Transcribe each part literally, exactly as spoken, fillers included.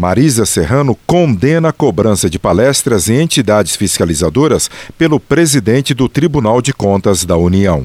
Marisa Serrano condena a cobrança de palestras em entidades fiscalizadoras pelo presidente do Tribunal de Contas da União.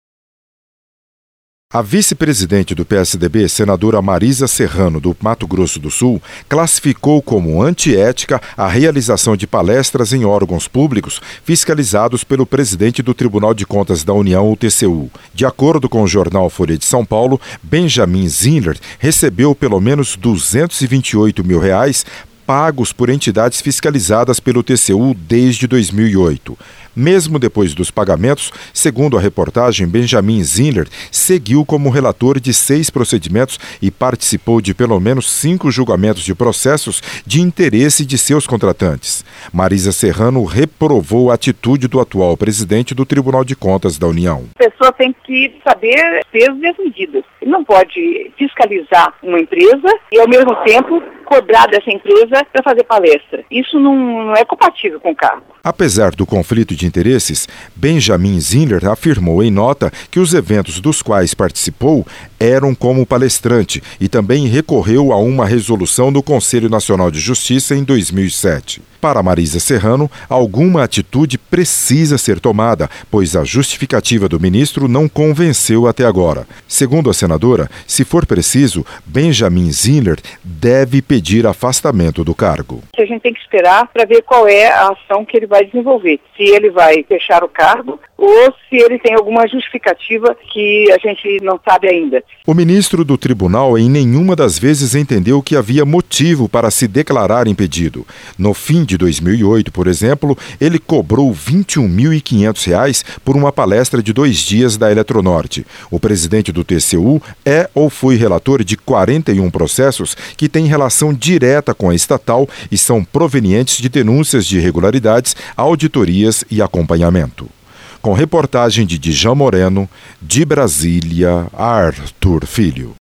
A vice-presidente do P S D B, senadora Marisa Serrano, do Mato Grosso do Sul, classificou como antiética a realização de palestras em órgãos públicos fiscalizados pelo presidente do Tribunal de Contas da União, o T C U. De acordo com o jornal Folha de São Paulo, Benjamin Zinler recebeu pelo menos duzentos e vinte e oito mil reais pagos por entidades fiscalizadas pelo T C U desde dois mil e oito. Mesmo depois dos pagamentos, segundo a reportagem, Benjamin Zinler seguiu como relator de seis procedimentos e participou de pelo menos cinco julgamentos de processos de interesse de seus contratantes. Marisa Serrano reprovou a atitude do atual presidente do Tribunal de Contas da União. A pessoa tem que saber pesos e as medidas. Ele não pode fiscalizar uma empresa e, ao mesmo tempo, cobrar dessa empresa para fazer palestra. Isso não, não é compatível com o cargo. Apesar do conflito de interesses, Benjamin Zinler afirmou em nota que os eventos dos quais participou eram como palestrante e também recorreu a uma resolução do Conselho Nacional de Justiça em dois mil e sete. Para Marisa Serrano, alguma atitude precisa ser tomada, pois a justificativa do ministro não convenceu até agora. Segundo a senadora, se for preciso, Benjamin Zinler deve pedir afastamento do cargo. A gente tem que esperar para ver qual é a ação que ele vai desenvolver. Se ele vai fechar o cargo ou se ele tem alguma justificativa que a gente não sabe ainda. O ministro do tribunal em nenhuma das vezes entendeu que havia motivo para se declarar impedido. No fim de dois mil e oito, por exemplo, ele cobrou vinte e um mil e quinhentos reais por uma palestra de dois dias da Eletronorte. O presidente do T C U é ou foi relator de quarenta e um processos que têm relação direta com a estatal e são provenientes de denúncias de irregularidades, auditorias e acompanhamento. Com reportagem de Djan Moreno, de Brasília, Arthur Filho.